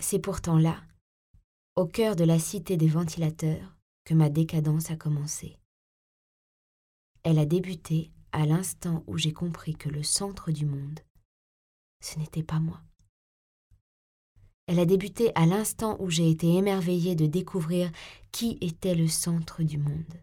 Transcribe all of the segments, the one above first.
C'est pourtant là, au cœur de la cité des ventilateurs, que ma décadence a commencé. Elle a débuté à l'instant où j'ai compris que le centre du monde, ce n'était pas moi. Elle a débuté à l'instant où j'ai été émerveillée de découvrir qui était le centre du monde.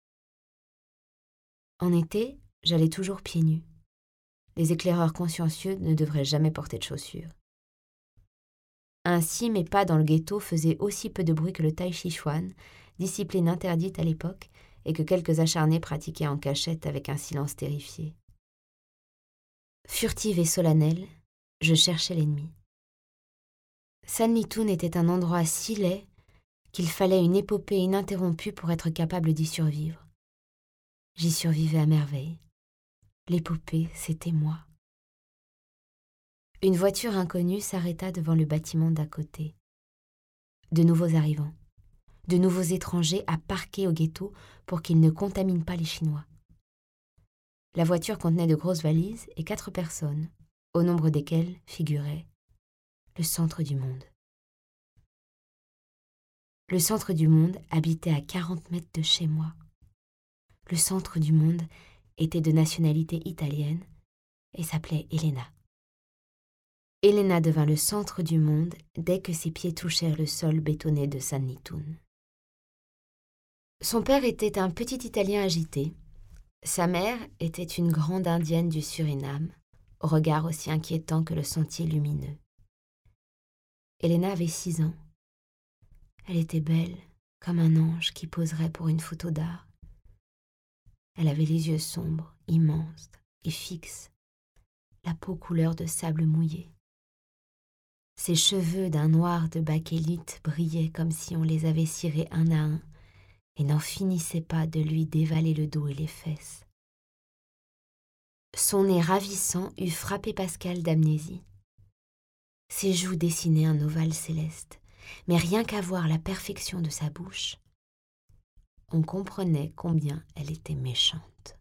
En été, j'allais toujours pieds nus. Les éclaireurs consciencieux ne devraient jamais porter de chaussures. Ainsi, mes pas dans le ghetto faisaient aussi peu de bruit que le tai chi chuan, discipline interdite à l'époque, et que quelques acharnés pratiquaient en cachette avec un silence terrifié. Furtive et solennelle, je cherchais l'ennemi. Sanlitun était un endroit si laid qu'il fallait une épopée ininterrompue pour être capable d'y survivre. J'y survivais à merveille. L'épopée, c'était moi. Une voiture inconnue s'arrêta devant le bâtiment d'à côté. De nouveaux arrivants, de nouveaux étrangers à parquer au ghetto pour qu'ils ne contaminent pas les Chinois. La voiture contenait de grosses valises et 4 personnes, au nombre desquelles figurait le centre du monde. Le centre du monde habitait à 40 mètres de chez moi. Le centre du monde était de nationalité italienne et s'appelait Elena. Elena devint le centre du monde dès que ses pieds touchèrent le sol bétonné de Sanlitun. Son père était un petit Italien agité. Sa mère était une grande Indienne du Suriname, au regard aussi inquiétant que le sentier lumineux. Elena avait 6 ans. Elle était belle, comme un ange qui poserait pour une photo d'art. Elle avait les yeux sombres, immenses et fixes, la peau couleur de sable mouillé. Ses cheveux d'un noir de bakélite brillaient comme si on les avait cirés un à un et n'en finissaient pas de lui dévaler le dos et les fesses. Son nez ravissant eût frappé Pascal d'amnésie. Ses joues dessinaient un ovale céleste, mais rien qu'à voir la perfection de sa bouche, on comprenait combien elle était méchante.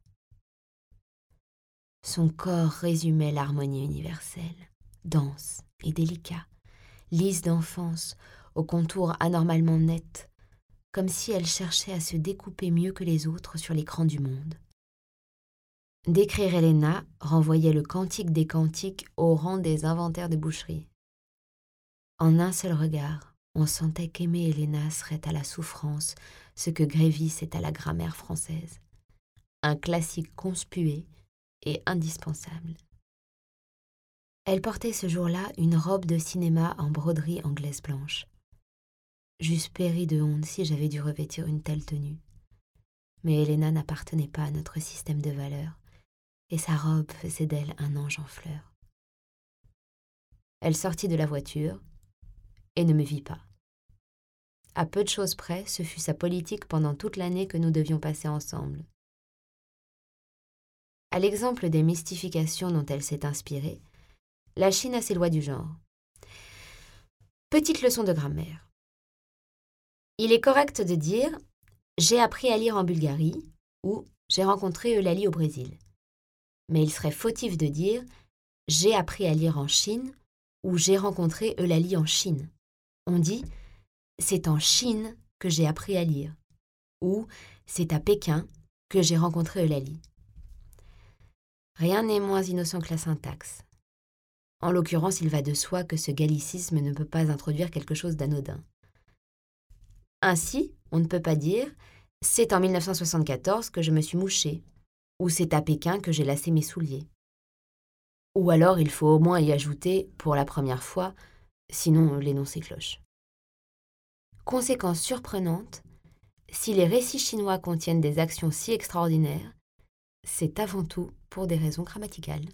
Son corps résumait l'harmonie universelle, dense et délicat, lisse d'enfance, aux contours anormalement nets, comme si elle cherchait à se découper mieux que les autres sur l'écran du monde. Décrire Elena renvoyait le cantique des cantiques au rang des inventaires de boucherie. En un seul regard, on sentait qu'aimer Elena serait à la souffrance ce que Grévis est à la grammaire française. Un classique conspué et indispensable. Elle portait ce jour-là une robe de cinéma en broderie anglaise blanche. J'eusse péri de honte si j'avais dû revêtir une telle tenue. Mais Elena n'appartenait pas à notre système de valeurs, et sa robe faisait d'elle un ange en fleurs. Elle sortit de la voiture et ne me vit pas. À peu de choses près, ce fut sa politique pendant toute l'année que nous devions passer ensemble. À l'exemple des mystifications dont elle s'est inspirée, la Chine a ses lois du genre. Petite leçon de grammaire. Il est correct de dire « j'ai appris à lire en Bulgarie » ou « j'ai rencontré Eulalie au Brésil ». Mais il serait fautif de dire « j'ai appris à lire en Chine » ou « j'ai rencontré Eulalie en Chine ». On dit « c'est en Chine que j'ai appris à lire » ou « c'est à Pékin que j'ai rencontré Eulalie ». Rien n'est moins innocent que la syntaxe. En l'occurrence, il va de soi que ce gallicisme ne peut pas introduire quelque chose d'anodin. Ainsi, on ne peut pas dire « c'est en 1974 que je me suis mouchée » ou « c'est à Pékin que j'ai lacé mes souliers ». Ou alors il faut au moins y ajouter « pour la première fois », sinon l'énoncé cloche. Conséquence surprenante, si les récits chinois contiennent des actions si extraordinaires, c'est avant tout pour des raisons grammaticales.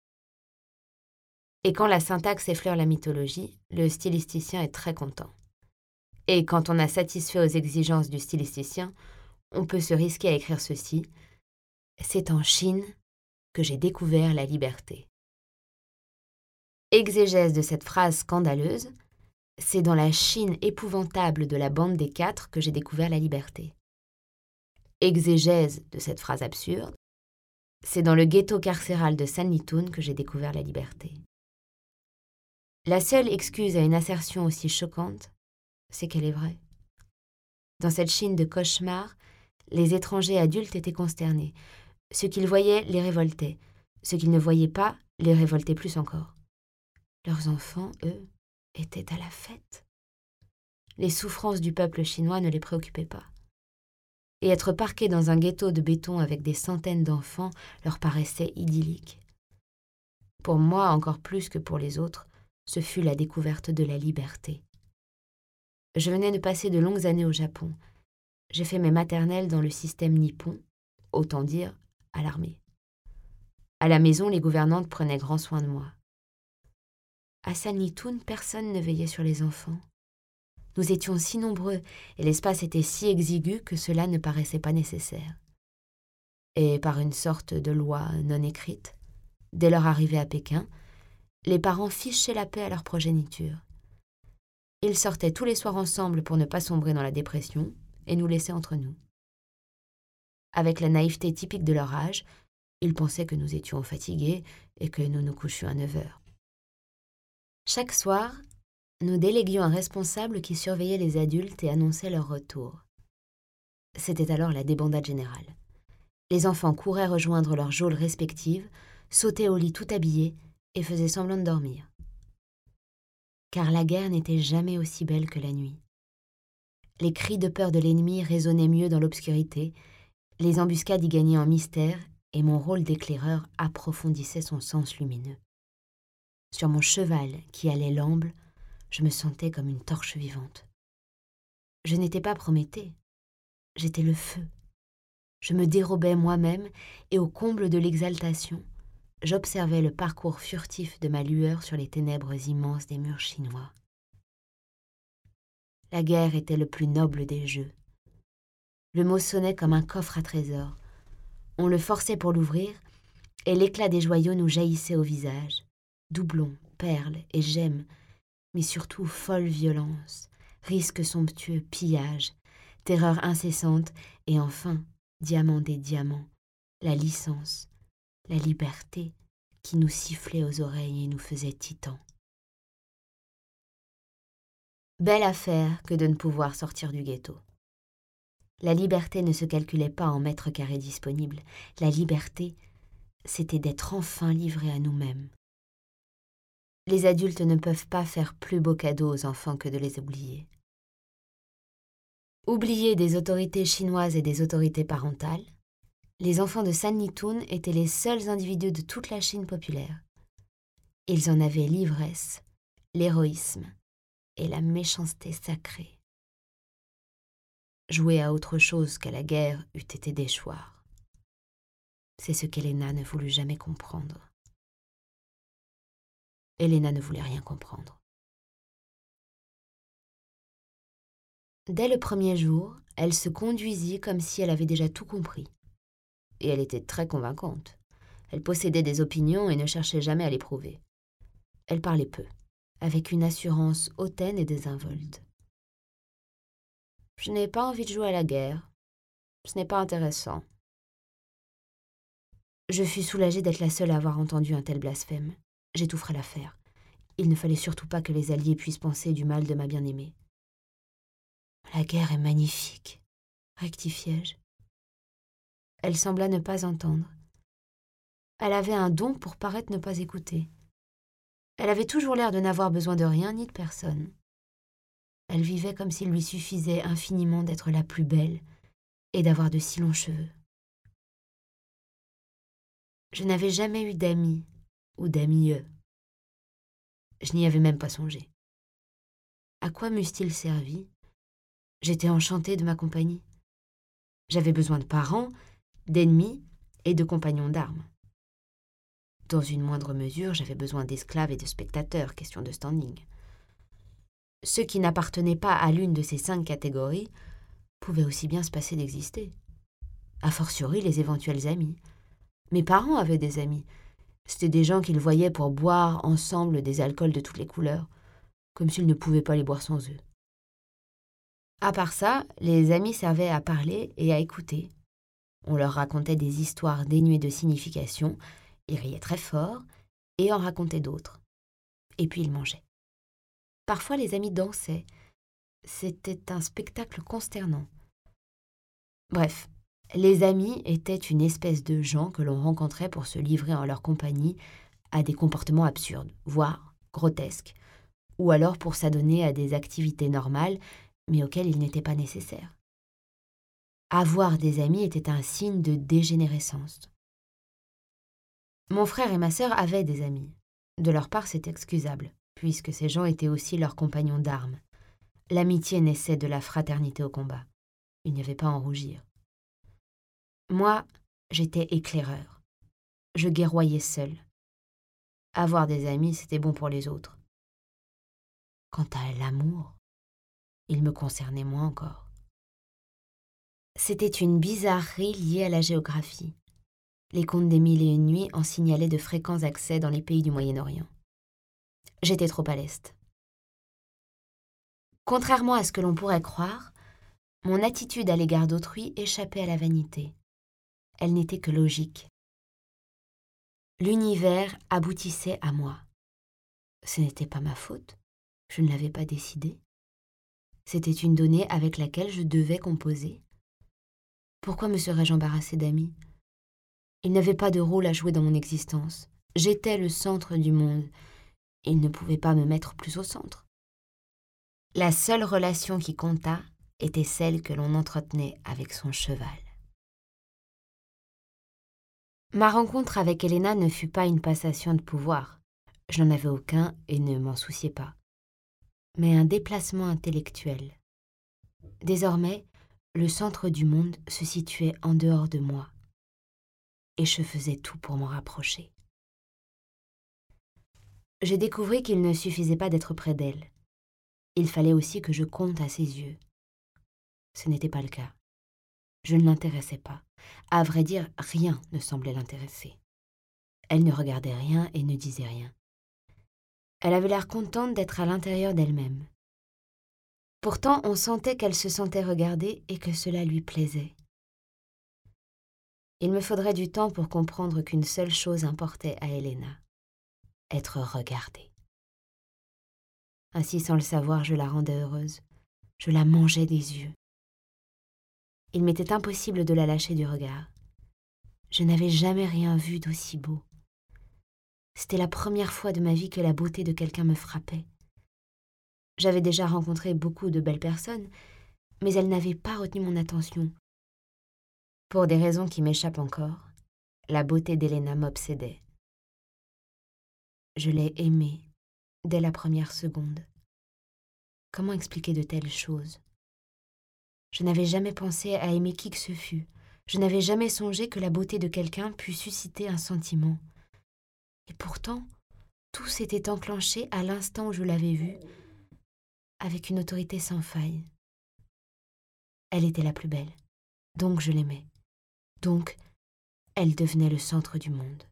Et quand la syntaxe effleure la mythologie, le stylisticien est très content. Et quand on a satisfait aux exigences du stylisticien, on peut se risquer à écrire ceci : « C'est en Chine que j'ai découvert la liberté ». Exégèse de cette phrase scandaleuse, c'est dans la Chine épouvantable de la bande des 4 que j'ai découvert la liberté. Exégèse de cette phrase absurde, c'est dans le ghetto carcéral de Sanlitun que j'ai découvert la liberté. La seule excuse à une assertion aussi choquante, c'est qu'elle est vraie. Dans cette Chine de cauchemar, les étrangers adultes étaient consternés. Ce qu'ils voyaient les révoltait. Ce qu'ils ne voyaient pas les révoltait plus encore. Leurs enfants, eux, étaient à la fête. Les souffrances du peuple chinois ne les préoccupaient pas. Et être parqués dans un ghetto de béton avec des centaines d'enfants leur paraissait idyllique. Pour moi, encore plus que pour les autres, ce fut la découverte de la liberté. Je venais de passer de longues années au Japon. J'ai fait mes maternelles dans le système nippon, autant dire à l'armée. À la maison, les gouvernantes prenaient grand soin de moi. À Sanlitun, personne ne veillait sur les enfants. Nous étions si nombreux et l'espace était si exigu que cela ne paraissait pas nécessaire. Et par une sorte de loi non écrite, dès leur arrivée à Pékin, les parents fichaient la paix à leur progéniture. Ils sortaient tous les soirs ensemble pour ne pas sombrer dans la dépression et nous laissaient entre nous. Avec la naïveté typique de leur âge, ils pensaient que nous étions fatigués et que nous nous couchions à 9 heures. Chaque soir, nous déléguions un responsable qui surveillait les adultes et annonçait leur retour. C'était alors la débandade générale. Les enfants couraient rejoindre leurs geôles respectives, sautaient au lit tout habillés et faisaient semblant de dormir. Car la guerre n'était jamais aussi belle que la nuit. Les cris de peur de l'ennemi résonnaient mieux dans l'obscurité, les embuscades y gagnaient en mystère et mon rôle d'éclaireur approfondissait son sens lumineux. Sur mon cheval qui allait l'amble, je me sentais comme une torche vivante. Je n'étais pas Prométhée, j'étais le feu. Je me dérobais moi-même et au comble de l'exaltation, j'observais le parcours furtif de ma lueur sur les ténèbres immenses des murs chinois. La guerre était le plus noble des jeux. Le mot sonnait comme un coffre à trésors. On le forçait pour l'ouvrir, et l'éclat des joyaux nous jaillissait au visage. Doublons, perles et gemmes, mais surtout folle violence, risque somptueux, pillage, terreur incessante, et enfin, diamant des diamants, la licence, la liberté qui nous sifflait aux oreilles et nous faisait titans. Belle affaire que de ne pouvoir sortir du ghetto. La liberté ne se calculait pas en mètres carrés disponibles. La liberté, c'était d'être enfin livrés à nous-mêmes. Les adultes ne peuvent pas faire plus beau cadeau aux enfants que de les oublier. Oubliés des autorités chinoises et des autorités parentales, les enfants de Sanlitun étaient les seuls individus de toute la Chine populaire. Ils en avaient l'ivresse, l'héroïsme et la méchanceté sacrée. Jouer à autre chose qu'à la guerre eût été déchoir. C'est ce qu'Helena ne voulut jamais comprendre. Helena ne voulait rien comprendre. Dès le premier jour, elle se conduisit comme si elle avait déjà tout compris. Et elle était très convaincante. Elle possédait des opinions et ne cherchait jamais à les prouver. Elle parlait peu, avec une assurance hautaine et désinvolte. « Je n'ai pas envie de jouer à la guerre. Ce n'est pas intéressant. » Je fus soulagée d'être la seule à avoir entendu un tel blasphème. J'étoufferais l'affaire. Il ne fallait surtout pas que les Alliés puissent penser du mal de ma bien-aimée. « La guerre est magnifique, » rectifiai-je. Elle sembla ne pas entendre. Elle avait un don pour paraître ne pas écouter. Elle avait toujours l'air de n'avoir besoin de rien ni de personne. Elle vivait comme s'il lui suffisait infiniment d'être la plus belle et d'avoir de si longs cheveux. Je n'avais jamais eu d'amis ou d'amies. Je n'y avais même pas songé. À quoi m'eussent-ils servi ? J'étais enchantée de ma compagnie. J'avais besoin de parents, d'ennemis et de compagnons d'armes. Dans une moindre mesure, j'avais besoin d'esclaves et de spectateurs, question de standing. Ceux qui n'appartenaient pas à l'une de ces 5 catégories pouvaient aussi bien se passer d'exister. A fortiori, les éventuels amis. Mes parents avaient des amis. C'étaient des gens qu'ils voyaient pour boire ensemble des alcools de toutes les couleurs, comme s'ils ne pouvaient pas les boire sans eux. À part ça, les amis servaient à parler et à écouter. On leur racontait des histoires dénuées de signification, ils riaient très fort et en racontaient d'autres. Et puis ils mangeaient. Parfois, les amis dansaient. C'était un spectacle consternant. Bref, les amis étaient une espèce de gens que l'on rencontrait pour se livrer en leur compagnie à des comportements absurdes, voire grotesques, ou alors pour s'adonner à des activités normales, mais auxquelles il n'était pas nécessaire. Avoir des amis était un signe de dégénérescence. Mon frère et ma sœur avaient des amis. De leur part, c'est excusable, puisque ces gens étaient aussi leurs compagnons d'armes. L'amitié naissait de la fraternité au combat. Il n'y avait pas à en rougir. Moi, j'étais éclaireur. Je guerroyais seul. Avoir des amis, c'était bon pour les autres. Quant à l'amour, il me concernait moins encore. C'était une bizarrerie liée à la géographie. Les contes des mille et une nuits en signalaient de fréquents accès dans les pays du Moyen-Orient. J'étais trop à l'est. Contrairement à ce que l'on pourrait croire, mon attitude à l'égard d'autrui échappait à la vanité. Elle n'était que logique. L'univers aboutissait à moi. Ce n'était pas ma faute. Je ne l'avais pas décidé. C'était une donnée avec laquelle je devais composer. Pourquoi me serais-je embarrassée d'amis ? Ils n'avaient pas de rôle à jouer dans mon existence. J'étais le centre du monde. Ils ne pouvaient pas me mettre plus au centre. La seule relation qui compta était celle que l'on entretenait avec son cheval. Ma rencontre avec Elena ne fut pas une passation de pouvoir. Je n'en avais aucun et ne m'en souciais pas. Mais un déplacement intellectuel. Désormais, le centre du monde se situait en dehors de moi. Et je faisais tout pour m'en rapprocher. J'ai découvert qu'il ne suffisait pas d'être près d'elle. Il fallait aussi que je compte à ses yeux. Ce n'était pas le cas. Je ne l'intéressais pas. À vrai dire, rien ne semblait l'intéresser. Elle ne regardait rien et ne disait rien. Elle avait l'air contente d'être à l'intérieur d'elle-même. Pourtant, on sentait qu'elle se sentait regardée et que cela lui plaisait. Il me faudrait du temps pour comprendre qu'une seule chose importait à Elena, être regardée. Ainsi, sans le savoir, je la rendais heureuse. Je la mangeais des yeux. Il m'était impossible de la lâcher du regard. Je n'avais jamais rien vu d'aussi beau. C'était la première fois de ma vie que la beauté de quelqu'un me frappait. J'avais déjà rencontré beaucoup de belles personnes, mais elles n'avaient pas retenu mon attention. Pour des raisons qui m'échappent encore, la beauté d'Elena m'obsédait. Je l'ai aimée dès la première seconde. Comment expliquer de telles choses ? Je n'avais jamais pensé à aimer qui que ce fût. Je n'avais jamais songé que la beauté de quelqu'un pût susciter un sentiment. Et pourtant, tout s'était enclenché à l'instant où je l'avais vue, avec une autorité sans faille. Elle était la plus belle, donc je l'aimais. Donc, elle devenait le centre du monde.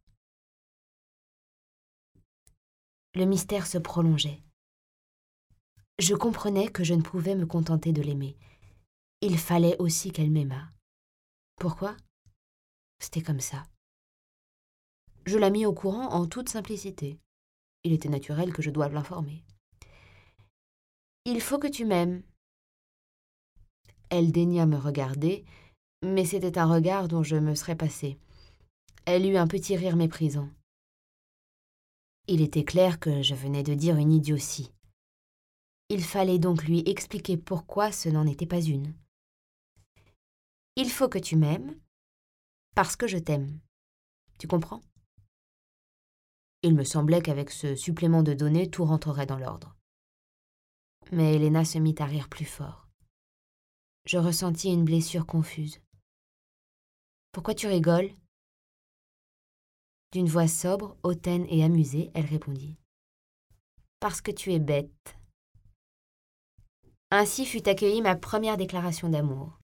Le mystère se prolongeait. Je comprenais que je ne pouvais me contenter de l'aimer. Il fallait aussi qu'elle m'aimât. Pourquoi ? C'était comme ça. Je la mis au courant en toute simplicité. Il était naturel que je doive l'informer. « Il faut que tu m'aimes. » Elle daigna me regarder, mais c'était un regard dont je me serais passée. Elle eut un petit rire méprisant. Il était clair que je venais de dire une idiotie. Il fallait donc lui expliquer pourquoi ce n'en était pas une. « Il faut que tu m'aimes, parce que je t'aime. Tu comprends ? » Il me semblait qu'avec ce supplément de données, tout rentrerait dans l'ordre. Mais Elena se mit à rire plus fort. Je ressentis une blessure confuse. « Pourquoi tu rigoles ?» D'une voix sobre, hautaine et amusée, elle répondit. « Parce que tu es bête. » Ainsi fut accueillie ma première déclaration d'amour.